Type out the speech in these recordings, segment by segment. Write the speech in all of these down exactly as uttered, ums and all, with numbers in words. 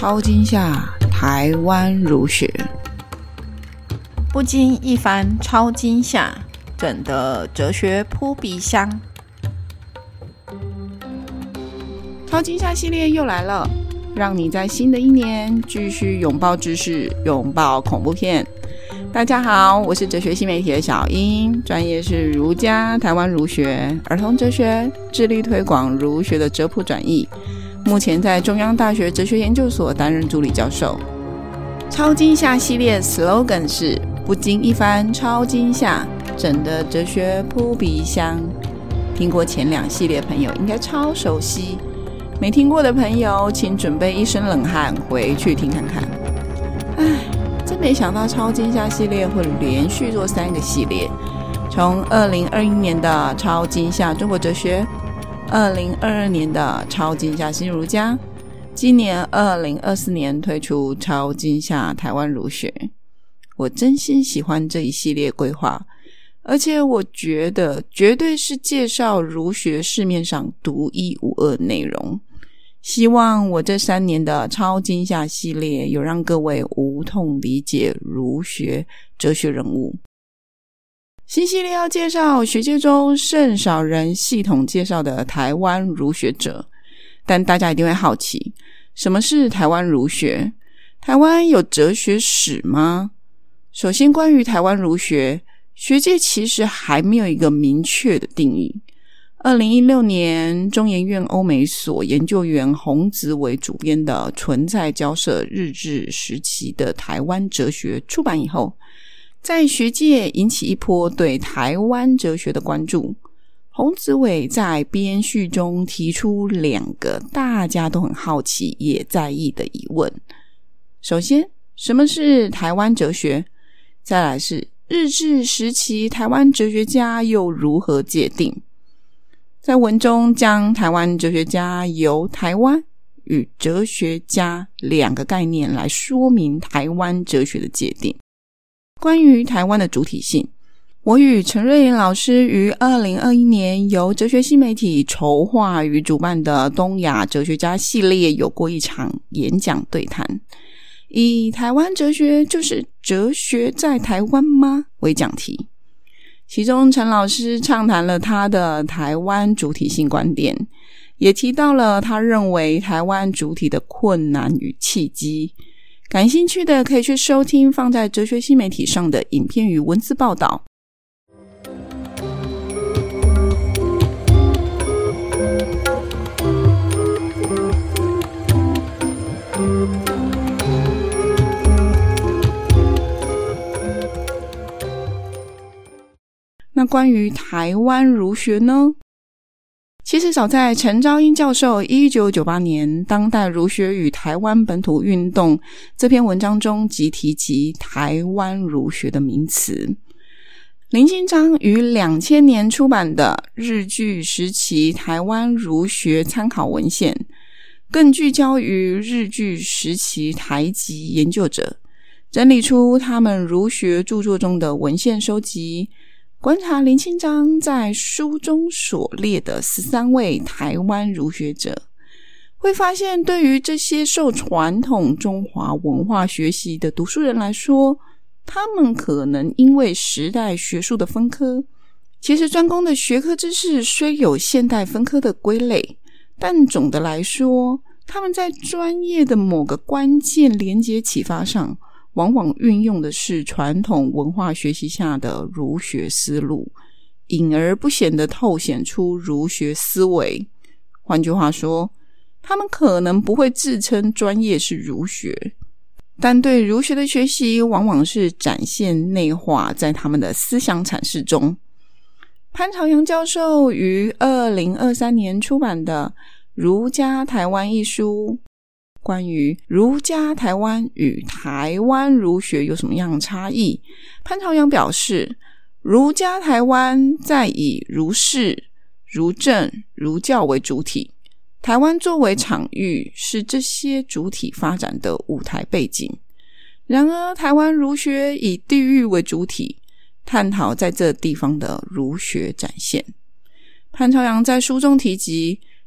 超惊吓台湾儒学， 不经一番超惊吓，整的哲学扑鼻香。 超惊吓系列又来了，让你在新的一年继续拥抱知识，拥抱恐怖片。大家好，我是哲学新媒体的小英，专业是儒家、台湾儒学、儿童哲学，致力推广儒学的哲普转译。目前在中央大学哲学研究所担任助理教授。超惊吓系列 slogan 是不经一番超惊吓，整的哲学扑鼻香。听过前两系列的朋友应该超熟悉，没听过的朋友请准备一身冷汗回去听看看。唉，真没想到超惊吓系列会连续做三个系列，从二零二一年的超惊吓中国哲学，二零二二年的超惊吓新儒家，今年二零二四年推出超惊吓台湾儒学。我真心喜欢这一系列规划，而且我觉得绝对是介绍儒学市面上独一无二的内容。希望我这三年的超惊吓系列有让各位无痛理解儒学哲学人物。新系列要介绍学界中甚少人系统介绍的台湾儒学者，但大家一定会好奇，什么是台湾儒学？台湾有哲学史吗？首先，关于台湾儒学，学界其实还没有一个明确的定义。二零一六年，中研院欧美所研究员洪子伟主编的《存在交涉日治时期的台湾哲学》出版以后，在学界引起一波对台湾哲学的关注。洪子伟在编序中提出两个大家都很好奇也在意的疑问。首先，什么是台湾哲学？再来是日治时期台湾哲学家又如何界定？在文中将台湾哲学家由台湾与哲学家两个概念来说明台湾哲学的界定。关于台湾的主体性，我与陈瑞妍老师于二零二一年由哲学新媒体筹划与主办的东亚哲学家系列有过一场演讲对谈，以台湾哲学就是哲学在台湾吗为讲题。其中陈老师畅谈了他的台湾主体性观点，也提到了他认为台湾主体的困难与契机。感兴趣的可以去收听放在哲学新媒体上的影片与文字报道。那关于台湾儒学呢？其实早在陈昭英教授一九九八年当代儒学与台湾本土运动这篇文章中即提及台湾儒学的名词。林清章于两千年出版的日据时期台湾儒学参考文献，更聚焦于日据时期台籍研究者，整理出他们儒学著作中的文献收集，观察林清章在书中所列的十三位台湾儒学者，会发现对于这些受传统中华文化学习的读书人来说，他们可能因为时代学术的分科，其实专攻的学科知识虽有现代分科的归类，但总的来说，他们在专业的某个关键连结启发上，往往运用的是传统文化学习下的儒学思路，隐而不显得透显出儒学思维。换句话说，他们可能不会自称专业是儒学，但对儒学的学习往往是展现内化在他们的思想阐释中。潘朝阳教授于二零二三年出版的《儒家台湾》一书，关于儒家台湾与台湾儒学有什么样的差异，潘朝阳表示，儒家台湾在以儒释、儒政、儒教为主体，台湾作为场域，是这些主体发展的舞台背景。然而台湾儒学以地域为主体，探讨在这地方的儒学展现。潘朝阳在书中提及，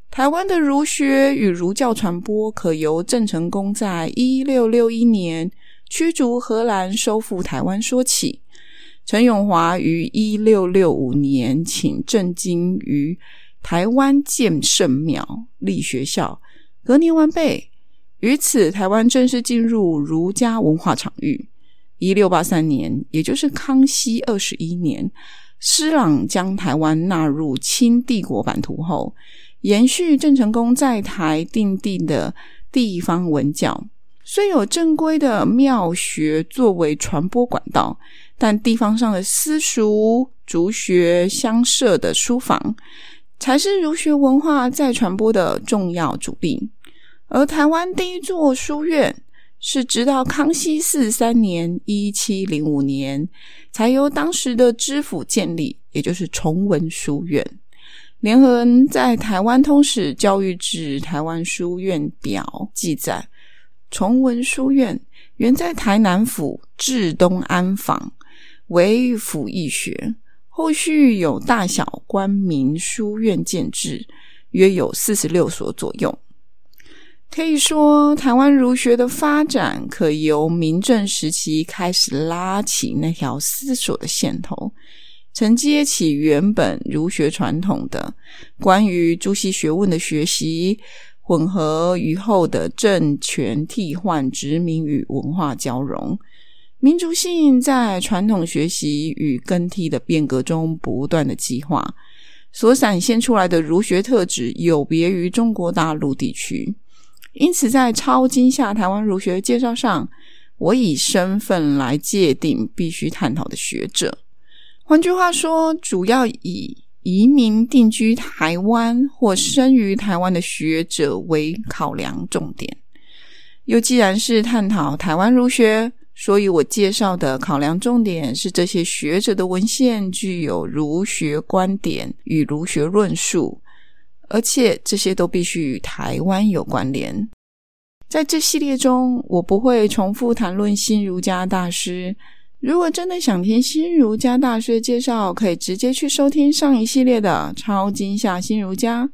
台湾的儒学与儒教传播可由郑成功在一六六一年驱逐荷兰收复台湾说起，陈永华于一六六五年请郑经于台湾建圣庙立学校，隔年完备，于此台湾正式进入儒家文化场域。一六八三年，也就是康熙二十一年，施琅将台湾纳入清帝国版图后，延续郑成功在台订定的地方文教，虽有正规的庙学作为传播管道，但地方上的私塾、儒学乡社的书房才是儒学文化再传播的重要主力。而台湾第一座书院是直到康熙四十三年一七零五年才由当时的知府建立，也就是崇文书院。连合恩在台湾通史教育志台湾书院表记载，崇文书院原在台南府至东安坊，为府义学，后续有大小官民书院建制，约有四十六所左右。可以说，台湾儒学的发展可由明郑时期开始拉起那条丝索的线头，承接起原本儒学传统的关于诸系学问的学习，混合于后的政权替换、殖民与文化交融，民族性在传统学习与更替的变革中不断的激化，所展现出来的儒学特质有别于中国大陆地区。因此在超今夏台湾儒学介绍上，我以身份来界定必须探讨的学者。换句话说，主要以移民定居台湾或生于台湾的学者为考量重点。又既然是探讨台湾儒学，所以我介绍的考量重点是这些学者的文献具有儒学观点与儒学论述，而且这些都必须与台湾有关联。在这系列中，我不会重复谈论新儒家大师，如果真的想听新儒家大师的介绍，可以直接去收听上一系列的超今夏新儒家。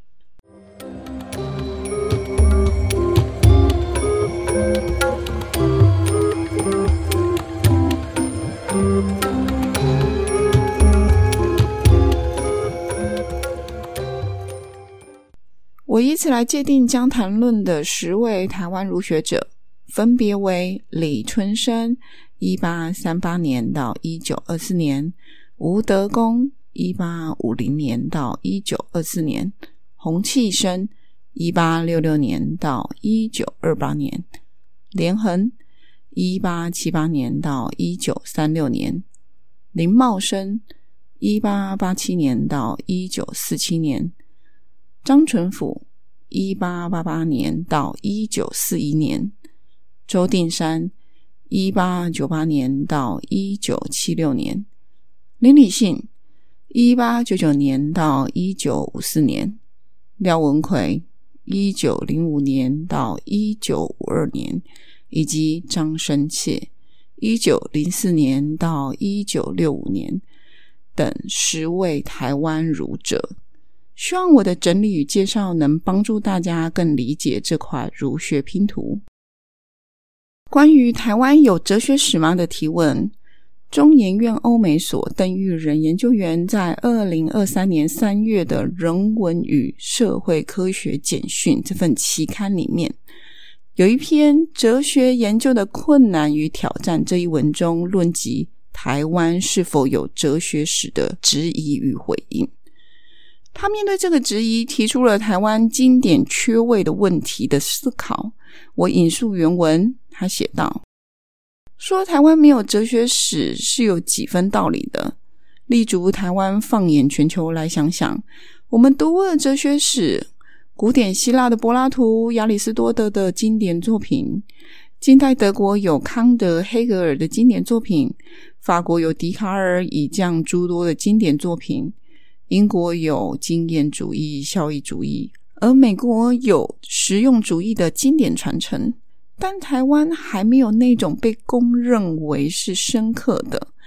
我以此来界定将谈论的十位台湾儒学者，分别为李春生一八三八年到一九二四年，吴德公一八五零年到一九二四年，洪契生一八六六年到一九二八年，连横一八七八年到一九三六年，林茂生一八八七年到一九四七年，张纯甫一八八八年到一九四一年，周定山一八九八年到一九七六年，林理信一八九九年到一九五四年，廖文奎一九零五年到一九五二年，以及张深切一九零四年到一九六五年等十位台湾儒者。希望我的整理与介绍能帮助大家更理解这块儒学拼图。关于台湾有哲学史吗的提问，中研院欧美所邓玉仁研究员在二零二三年三月的《人文与社会科学简讯》这份期刊里面，有一篇哲学研究的困难与挑战这一文中论及台湾是否有哲学史的质疑与回应。他面对这个质疑提出了台湾经典缺位的问题的思考。我引述原文，他写道，说台湾没有哲学史是有几分道理的。立足台湾放眼全球来想想，我们读过的哲学史，古典希腊的柏拉图、亚里士多德的经典作品，近代德国有康德、黑格尔的经典作品，法国有笛卡尔、以降诸多的经典作品，英国有经验主义、效益主义，而美国有实用主义的经典传承。但台湾还没有那种被公认为是深刻的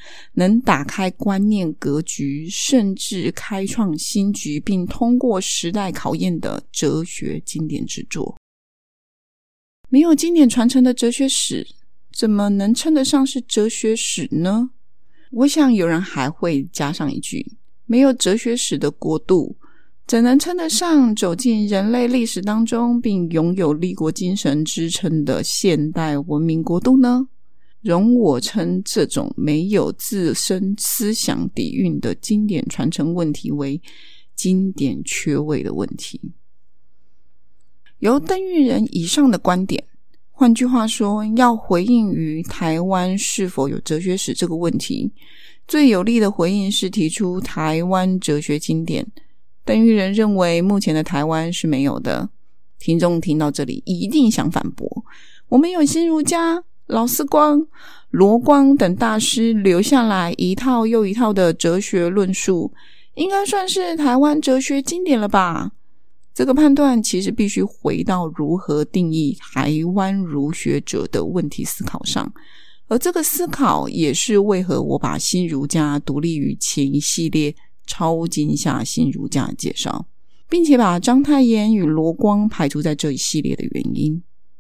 能打开观念格局，甚至开创新局，并通过时代考验的哲学经典之作。没有经典传承的哲学史，怎么能称得上是哲学史呢？我想有人还会加上一句，没有哲学史的国度，怎能称得上走进人类历史当中并拥有立国精神支撑的现代文明国度呢？容我称这种没有自身思想底蕴的经典传承问题为经典缺位的问题。由邓育仁以上的观点，换句话说，要回应于台湾是否有哲学史这个问题，最有力的回应是提出台湾哲学经典。邓育仁认为目前的台湾是没有的。听众听到这里一定想反驳，我们有新儒家、老四光、罗光等大师留下来一套又一套的哲学论述，应该算是台湾哲学经典了吧？这个判断其实必须回到如何定义台湾儒学者的问题思考上，而这个思考也是为何我把新儒家独立于前一系列超惊吓新儒家的介绍，并且把章太炎与罗光排除在这一系列的原因。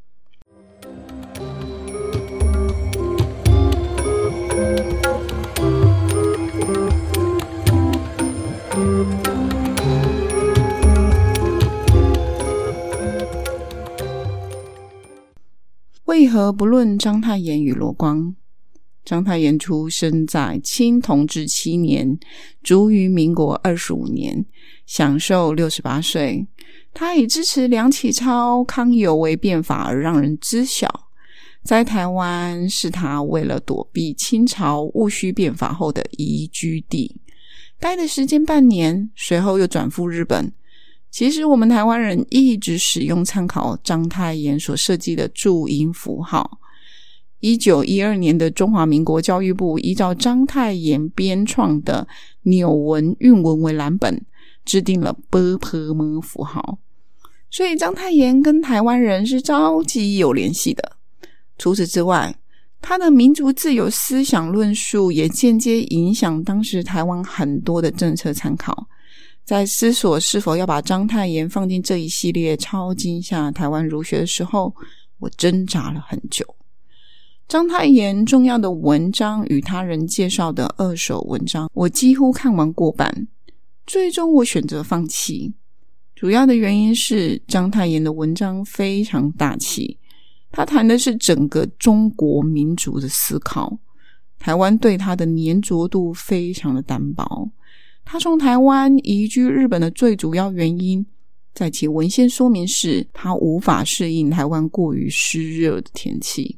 为何不论章太炎与罗光？章太炎出生在清同治七年，卒于民国二十五年，享寿六十八岁。他以支持梁启超、康有为变法而让人知晓。在台湾是他为了躲避清朝戊戌变法后的移居地，待的时间半年，随后又转赴日本。其实我们台湾人一直使用参考章太炎所设计的注音符号。一九一二年的中华民国教育部依照章太炎编创的纽文韵文为蓝本，制定了 b p m 符号。所以章太炎跟台湾人是超级有联系的。除此之外，他的民族自由思想论述也间接影响当时台湾很多的政策参考。在思索是否要把章太炎放进这一系列超惊吓台湾儒学的时候，我挣扎了很久。章太炎重要的文章与他人介绍的二手文章，我几乎看完过半，最终我选择放弃。主要的原因是章太炎的文章非常大气，他谈的是整个中国民族的思考，台湾对他的粘着度非常的单薄。他从台湾移居日本的最主要原因，在其文献说明是他无法适应台湾过于湿热的天气。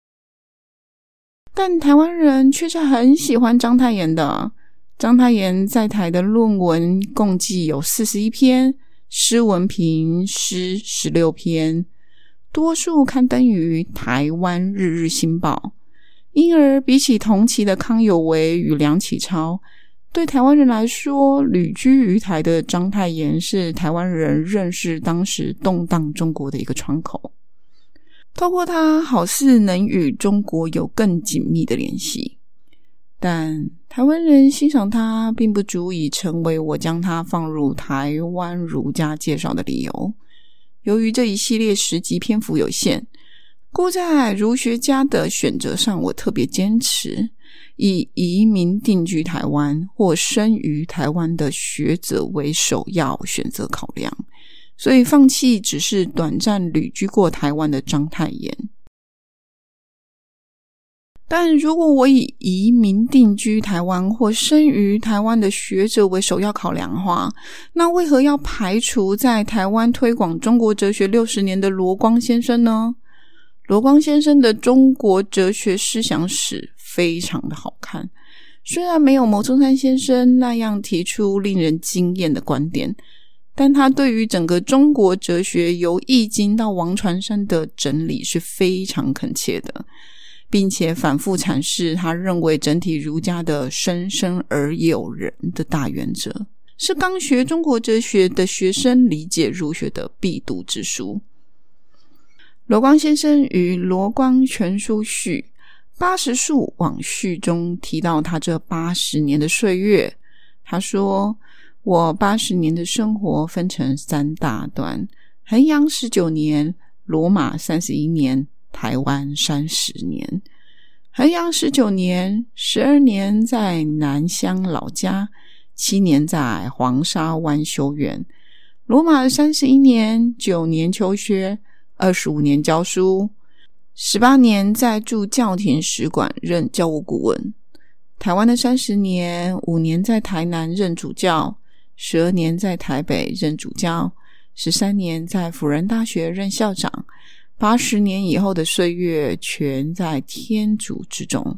但台湾人却是很喜欢章太炎的。章太炎在台的论文共计有四十一篇，诗文评诗十六篇，多数刊登于台湾日日新报。因而比起同期的康有为与梁启超，对台湾人来说，旅居于台的章太炎是台湾人认识当时动荡中国的一个窗口。透过他好似能与中国有更紧密的联系，但台湾人欣赏他并不足以成为我将他放入台湾儒家介绍的理由。由于这一系列十集篇幅有限，故在儒学家的选择上，我特别坚持以移民定居台湾或生于台湾的学者为首要选择考量，所以放弃只是短暂旅居过台湾的章太炎。但如果我以移民定居台湾或生于台湾的学者为首要考量的话，那为何要排除在台湾推广中国哲学六十年的罗光先生呢？罗光先生的中国哲学思想史非常的好看，虽然没有牟宗三先生那样提出令人惊艳的观点，但他对于整个中国哲学由易经到王传山的整理是非常恳切的，并且反复阐释他认为整体儒家的生生而有人的大原则，是刚学中国哲学的学生理解儒学的必读之书。罗光先生于《罗光全书序》 八十树往序中提到他这八十年的岁月，他说，我八十年的生活分成三大段，衡阳十九年，罗马三十一年，台湾三十年。衡阳十九年，十二年在南乡老家，七年在黄沙湾修院。罗马三十一年，九年求学，二十五年教书，十八年在驻教廷使馆任教务顾问。台湾的三十年，五年在台南任主教，十二年在台北任主教，十三年在辅仁大学任校长，八十年以后的岁月全在天主之中。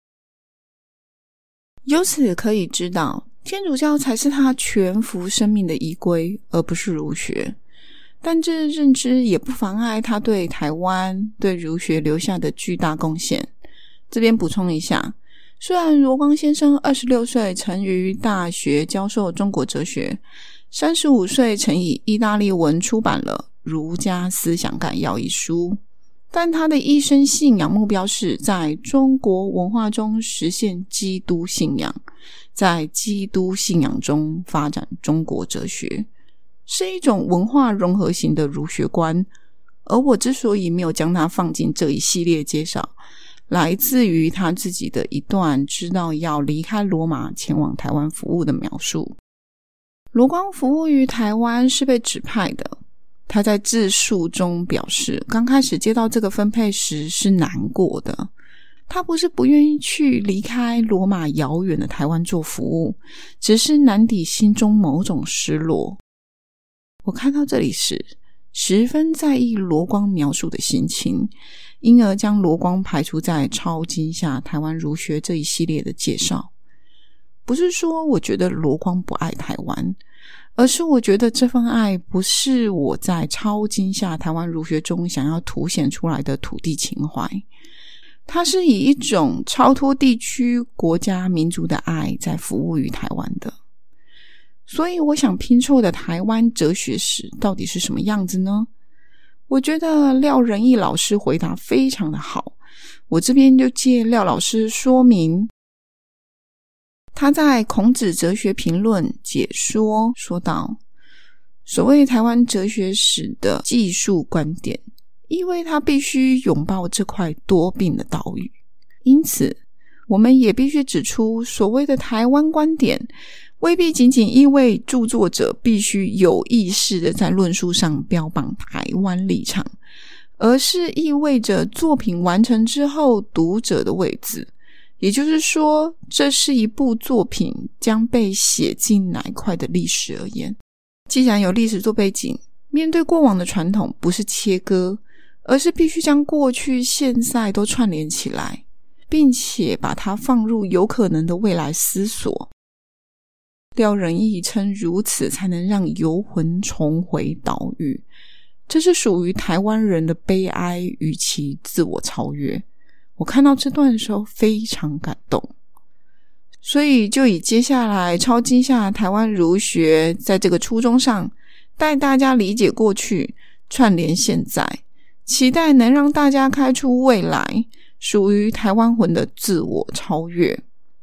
由此可以知道，天主教才是他全幅生命的依归，而不是儒学。但这认知也不妨碍他对台湾、对儒学留下的巨大贡献。这边补充一下，虽然罗光先生二十六岁曾于大学教授中国哲学，三十五岁曾以意大利文出版了《儒家思想概要》一书，但他的一生信仰目标是在中国文化中实现基督信仰，在基督信仰中发展中国哲学，是一种文化融合型的儒学观。而我之所以没有将它放进这一系列介绍，来自于他自己的一段知道要离开罗马前往台湾服务的描述。罗光服务于台湾是被指派的，他在自述中表示，刚开始接到这个分配时是难过的，他不是不愿意去离开罗马遥远的台湾做服务，只是难抵心中某种失落。我看到这里时十分在意罗光描述的心情，因而将罗光排除在超惊吓台湾儒学这一系列的介绍。不是说我觉得罗光不爱台湾，而是我觉得这份爱不是我在超惊吓台湾儒学中想要凸显出来的土地情怀，它是以一种超脱地区、国家、民族的爱在服务于台湾的。所以我想拼凑的台湾哲学史到底是什么样子呢？我觉得廖仁义老师回答非常的好，我这边就借廖老师说明。他在《孔子哲学评论》解说说道，所谓台湾哲学史的技术观点，意味他必须拥抱这块多病的岛屿，因此我们也必须指出，所谓的台湾观点未必仅仅意味著作者必须有意识的在论述上标榜台湾立场，而是意味着作品完成之后读者的位置，也就是说，这是一部作品将被写进哪一块的历史而言。既然有历史做背景，面对过往的传统不是切割，而是必须将过去现在都串联起来，并且把它放入有可能的未来思索。廖仁义称如此才能让游魂重回岛屿，这是属于台湾人的悲哀与其自我超越。我看到这段的时候非常感动，所以就以接下来超惊吓台湾儒学在这个初衷上带大家理解过去，串联现在，期待能让大家开出未来属于台湾魂的自我超越。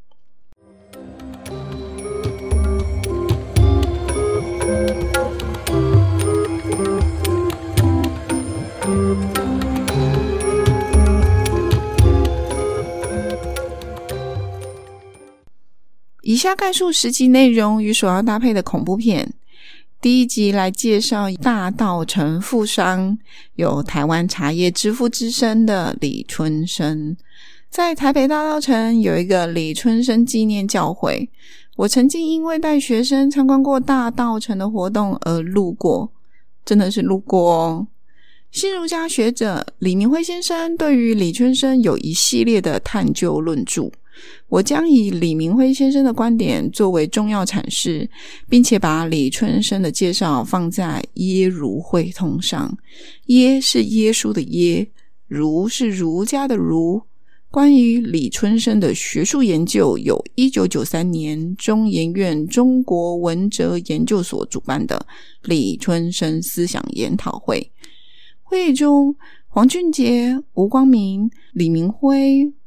以下概述十集内容与所要搭配的恐怖片。第一集来介绍大稻埕富商，有台湾茶叶之父之称的李春生。在台北大稻埕有一个李春生纪念教会，我曾经因为带学生参观过大稻埕的活动而路过，真的是路过哦。新儒家学者李明辉先生对于李春生有一系列的探究论著，我将以李明辉先生的观点作为重要阐释，并且把李春生的介绍放在耶儒会通上。耶是耶稣的耶，儒是儒家的儒。关于李春生的学术研究，有一九九三年中研院中国文哲研究所主办的李春生思想研讨会。会议中，黄俊杰、吴光明、李明辉、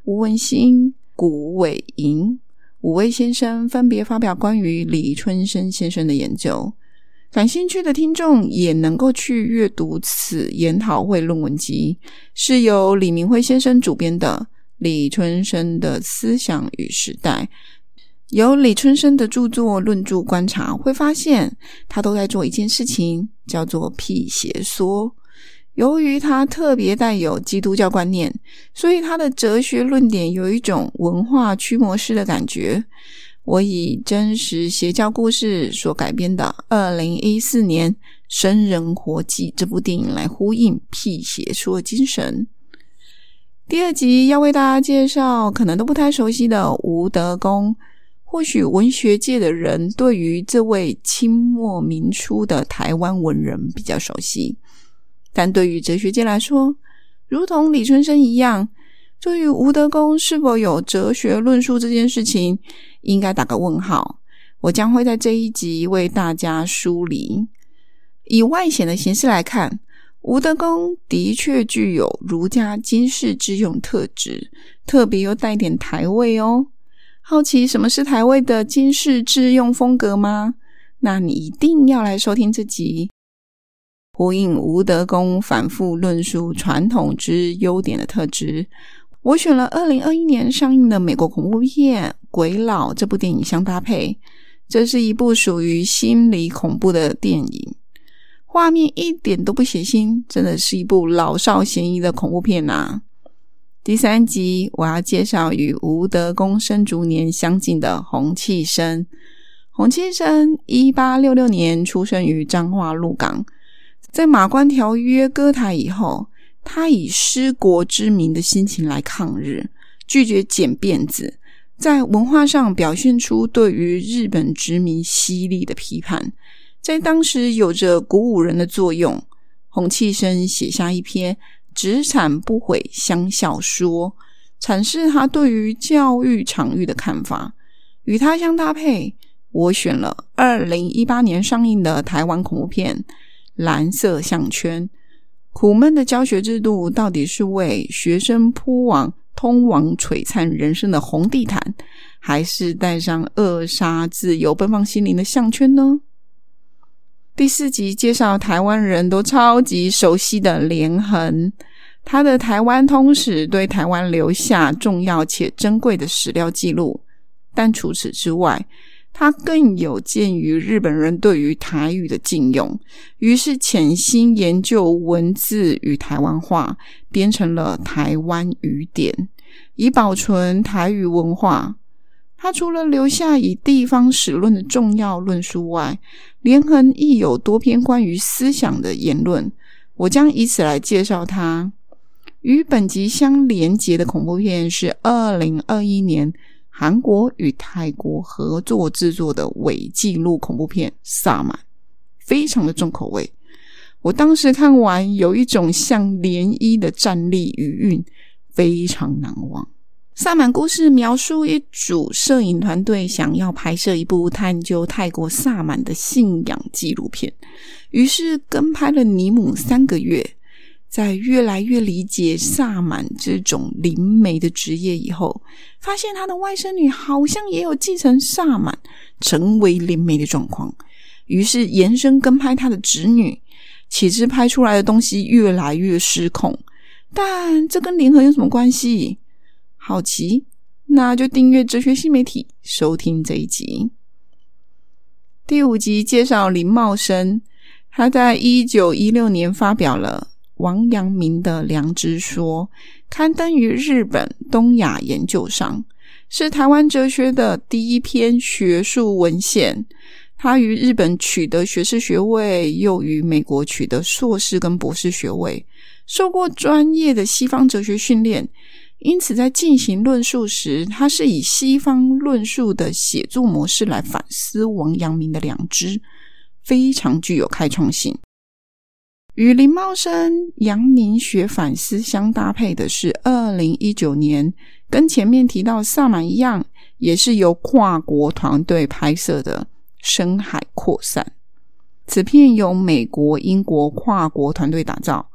吴文兴、古伟莹五位先生分别发表关于李春生先生的研究。感兴趣的听众也能够去阅读此研讨会论文集，是由李明辉先生主编的《李春生的思想与时代》。由李春生的著作论著观察，会发现他都在做一件事情，叫做辟邪说。由于他特别带有基督教观念，所以他的哲学论点有一种文化驱魔师的感觉。我以真实邪教故事所改编的二零一四年《生人活祭》这部电影来呼应辟邪说的精神。第二集要为大家介绍可能都不太熟悉的吴德公。或许文学界的人对于这位清末民初的台湾文人比较熟悉，但对于哲学界来说，如同李春生一样，对于吴德公是否有哲学论述这件事情应该打个问号。我将会在这一集为大家梳理。以外显的形式来看，吴德公的确具有儒家经世致用特质，特别又带点台味哦。好奇什么是台味的经世致用风格吗？那你一定要来收听这集。呼应吴德公反复论述传统之优点的特质，我选了二零二一年上映的美国恐怖片《鬼佬》这部电影相搭配。这是一部属于心理恐怖的电影，画面一点都不血腥，真的是一部老少咸宜的恐怖片啊。第三集我要介绍与吴德公生卒年相近的洪弃生。洪弃生一八六六年出生于彰化鹿港，在马关条约割台以后，他以失国之民的心情来抗日，拒绝剪辫子，在文化上表现出对于日本殖民犀利的批判，在当时有着鼓舞人的作用。洪弃生写下一篇只产不毁乡校说，阐释他对于教育场域的看法。与他相搭配，我选了二零一八年上映的台湾恐怖片《蓝色项圈》。苦闷的教学制度到底是为学生铺网通往璀璨人生的红地毯，还是带上扼杀自由奔放心灵的项圈呢？第四集介绍台湾人都超级熟悉的连横，他的台湾通史对台湾留下重要且珍贵的史料记录，但除此之外，他更有鉴于日本人对于台语的禁用，于是潜心研究文字与台湾话，编成了台湾语典，以保存台语文化。他除了留下以地方史论的重要论述外，连横亦有多篇关于思想的言论，我将以此来介绍他。与本集相连结的恐怖片是二零二一年韩国与泰国合作制作的伪纪录恐怖片《萨满》，非常的重口味。我当时看完有一种像涟漪的战栗余韵，非常难忘。萨满故事描述一组摄影团队想要拍摄一部探究泰国萨满的信仰纪录片，于是跟拍了尼姆三个月。在越来越理解萨满这种灵媒的职业以后，发现他的外甥女好像也有继承萨满成为灵媒的状况，于是延伸跟拍他的侄女，岂知拍出来的东西越来越失控。但这跟联合有什么关系？好奇？那就订阅哲学新媒体收听这一集。第五集介绍林茂生，他在一九一六年发表了王阳明的良知说，刊登于日本东亚研究上，是台湾哲学的第一篇学术文献。他于日本取得学士学位，又于美国取得硕士跟博士学位，受过专业的西方哲学训练，因此在进行论述时，他是以西方论述的写作模式来反思王阳明的良知，非常具有开创性。与林茂生阳明学反思相搭配的是二零一九年跟前面提到萨满一样，也是由跨国团队拍摄的深海扩散。此片由美国英国跨国团队打造，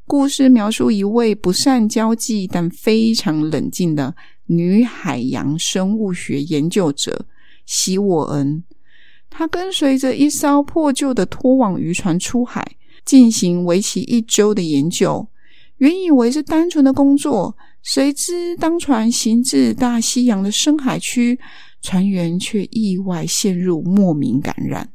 故事描述一位不善交际但非常冷静的女海洋生物学研究者希沃恩。她跟随着一艘破旧的拖网渔船出海，进行为期一周的研究。原以为是单纯的工作，谁知当船行至大西洋的深海区，船员却意外陷入莫名感染。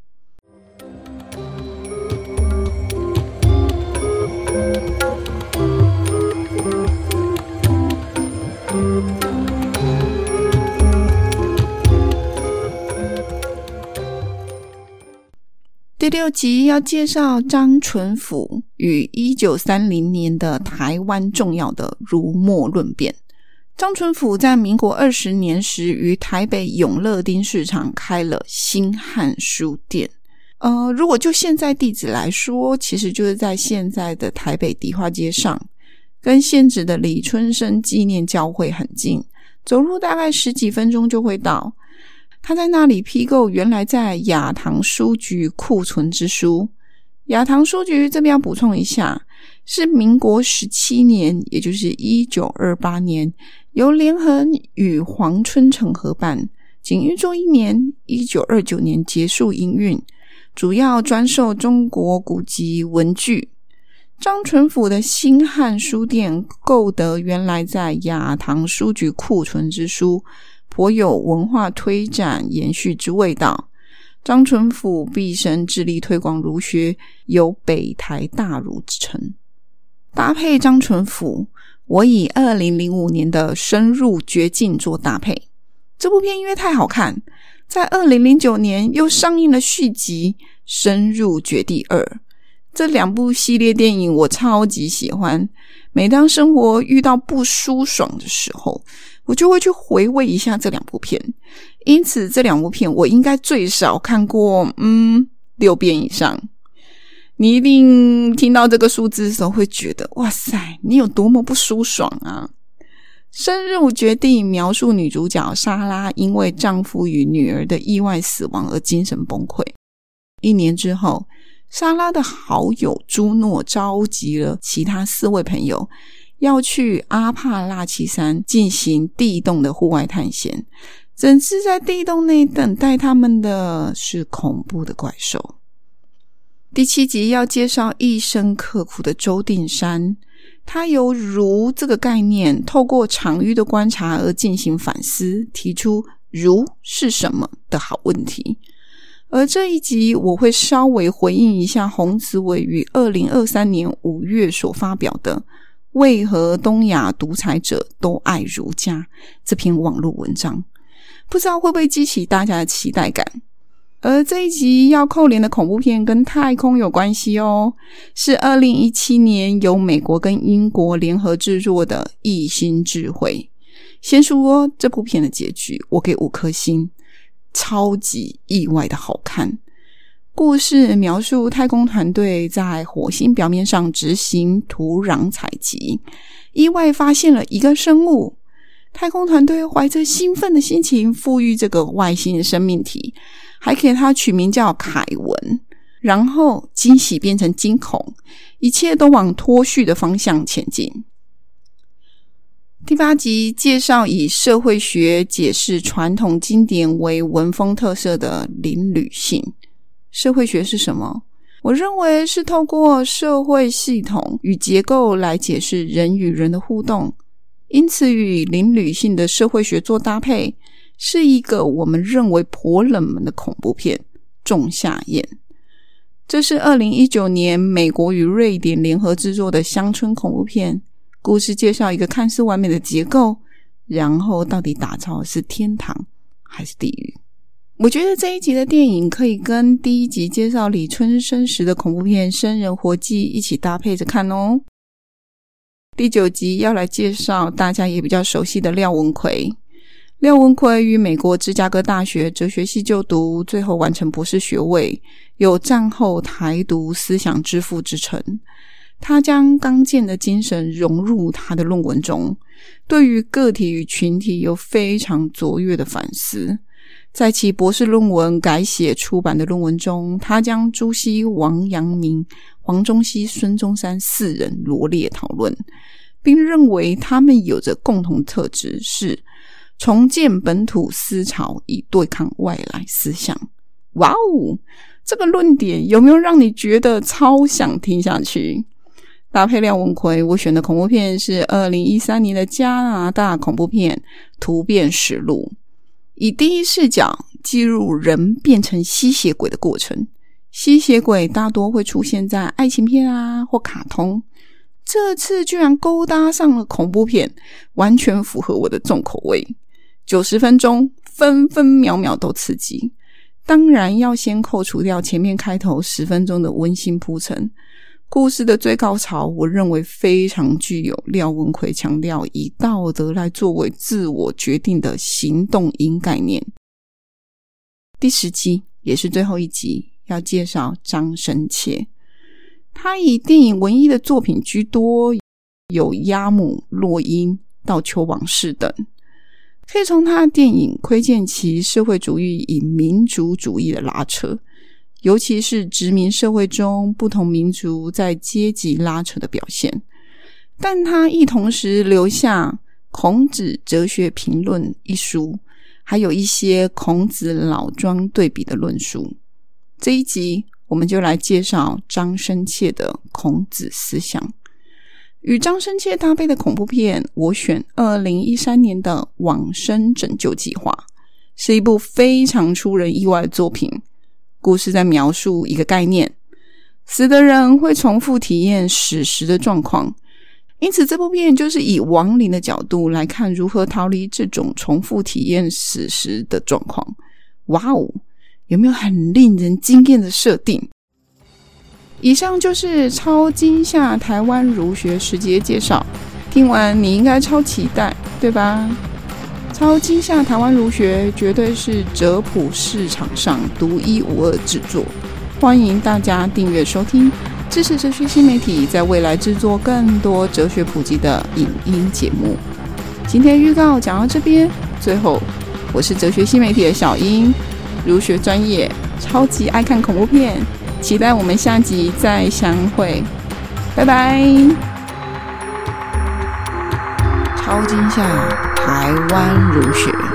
第六集要介绍张纯甫与一九三零年的台湾重要的儒墨论辩。张纯甫在民国二十年时于台北永乐町市场开了新汉书店。呃，如果就现在地址来说，其实就是在现在的台北迪化街上，跟现址的李春生纪念教会很近，走路大概十几分钟就会到。他在那里批购原来在雅堂书局库存之书。雅堂书局这边要补充一下，是民国十七年，也就是一九二八年，由联合与黄春诚合办，仅运作一年，一九二九年结束营运，主要专售中国古籍文具。张纯甫的新汉书店购得原来在雅堂书局库存之书，颇有文化推展延续之味道。张纯甫毕生致力推广儒学，有北台大儒之称。搭配张纯甫，我以二零零五年的深入绝境做搭配。这部片因为太好看，在二零零九年又上映了续集《深入绝地二》。这两部系列电影我超级喜欢，每当生活遇到不舒爽的时候，我就会去回味一下这两部片。因此这两部片我应该最少看过嗯六遍以上。你一定听到这个数字的时候会觉得，哇塞，你有多么不舒爽啊。深入绝地描述女主角莎拉因为丈夫与女儿的意外死亡而精神崩溃。一年之后，莎拉的好友朱诺召集了其他四位朋友，要去阿帕拉契山进行地洞的户外探险。怎知在地洞内等待他们的是恐怖的怪兽。第七集要介绍一生刻苦的周定山，他由儒这个概念透过场域的观察而进行反思，提出儒是什么的好问题。而这一集我会稍微回应一下洪子伟于二零二三年五月所发表的为何东亚独裁者都爱儒家这篇网络文章，不知道会不会激起大家的期待感。而这一集要扣连的恐怖片跟太空有关系哦，是二零一七年由美国跟英国联合制作的异星智慧。先说这部片的结局，我给五颗星，超级意外的好看。故事描述太空团队在火星表面上执行土壤采集，意外发现了一个生物。太空团队怀着兴奋的心情赋予这个外星的生命体，还给它取名叫凯文，然后惊喜变成惊恐，一切都往脱序的方向前进。第八集介绍以社会学解释传统经典为文风特色的邻里性。社会学是什么？我认为是透过社会系统与结构来解释人与人的互动，因此与邻里性的社会学做搭配，是一个我们认为颇冷门的恐怖片《仲夏夜》。这是二零一九年美国与瑞典联合制作的乡村恐怖片，故事介绍一个看似完美的结构，然后到底打造的是天堂还是地狱。我觉得这一集的电影可以跟第一集介绍李春生时的恐怖片《生人活祭》一起搭配着看哦。第九集要来介绍大家也比较熟悉的廖文奎。廖文奎于美国芝加哥大学哲学系就读，最后完成博士学位，有战后台独思想之父之称。他将刚健的精神融入他的论文中，对于个体与群体有非常卓越的反思。 在其博士论文改写出版的论文中，他将朱熹、王阳明、黄宗羲、孙中山四人罗列讨论，并认为他们有着共同特质，是重建本土思潮以对抗外来思想。哇哦，这个论点有没有让你觉得超想听下去？搭配廖文奎，我选的恐怖片是二零一三年的加拿大恐怖片《突变实录》，以第一视角记录人变成吸血鬼的过程。吸血鬼大多会出现在爱情片啊或卡通，这次居然勾搭上了恐怖片，完全符合我的重口味。九十分钟分分秒秒都刺激，当然要先扣除掉前面开头十分钟的温馨铺陈。故事的最高潮，我认为非常具有廖文奎强调以道德来作为自我决定的行动因概念。第十集也是最后一集，要介绍张深切。他以电影文艺的作品居多，有鸭母、落英、盗秋往事等，可以从他的电影窥见其社会主义与民族主义的拉扯，尤其是殖民社会中不同民族在阶级拉扯的表现。但他亦同时留下《孔子哲学评论》一书，还有一些孔子老庄对比的论述。这一集我们就来介绍张深切的孔子思想。与张深切搭配的恐怖片，我选二零一三年的《往生拯救计划》，是一部非常出人意外的作品。故事在描述一个概念，死的人会重复体验死时的状况，因此这部片就是以亡灵的角度来看如何逃离这种重复体验死时的状况。哇哦，有没有很令人惊艳的设定？以上就是超惊吓台湾儒学十节介绍，听完你应该超期待，对吧？超惊吓台湾儒学绝对是哲普市场上独一无二制作，欢迎大家订阅收听，支持哲学新媒体在未来制作更多哲学普及的影音节目。今天预告讲到这边，最后我是哲学新媒体的小英，儒学专业，超级爱看恐怖片，期待我们下集再相会，拜拜。超惊吓台湾儒学。